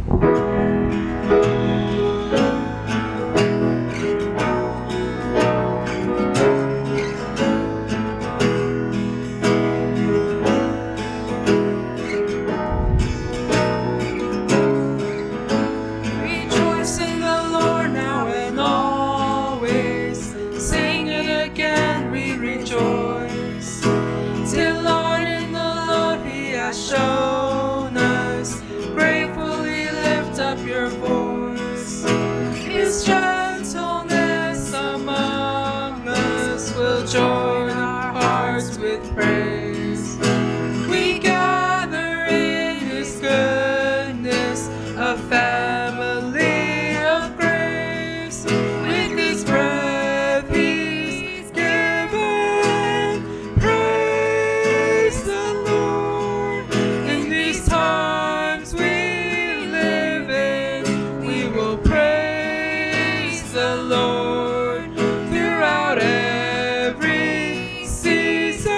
Shown us, gratefully lift up your voice. His gentleness among us will join our hearts with praise. We gather in His goodness, a family of grace. With His breath He's given, praise the Lord. Times we live in, we will praise the Lord throughout every season.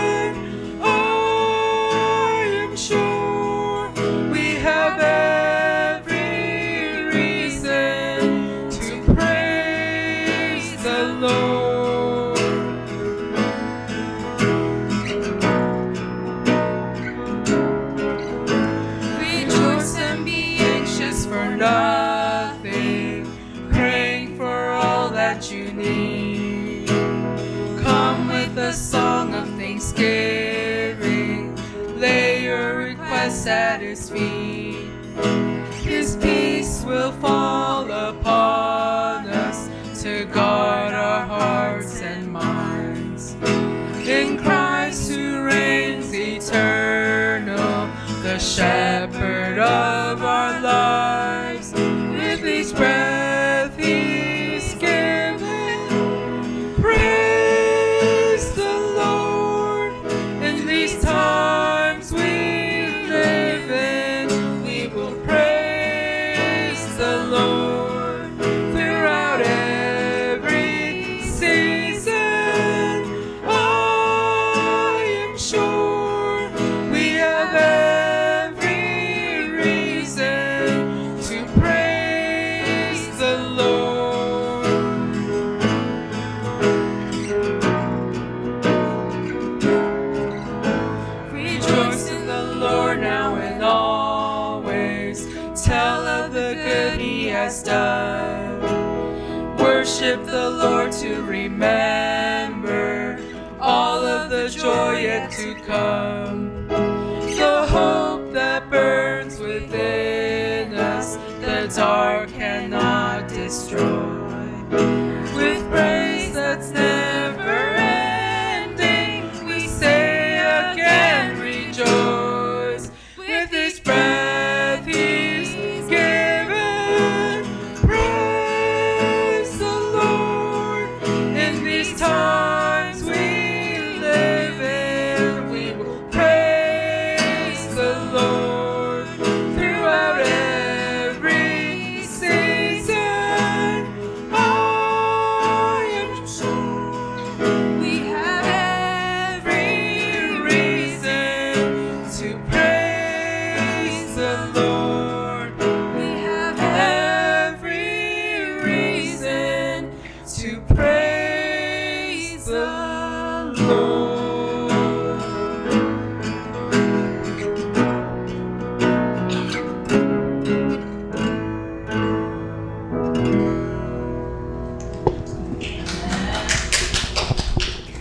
I am sure we have every reason to praise the Lord. For nothing, praying for all that you need. Come with a song of thanksgiving, lay your requests at His feet. His peace will fall upon us to guard our hearts and minds. In Christ who reigns eternal, the shepherd of our lives, with His breath He's given, praise the Lord. In these times we live in, we will praise the Lord throughout every season. I am sure we have every reason to praise the Lord. Rejoice in the Lord now and always. Tell of the good He has done. Worship the Lord to remember all of the joy yet to come. The hope that burns within us, the dark cannot destroy.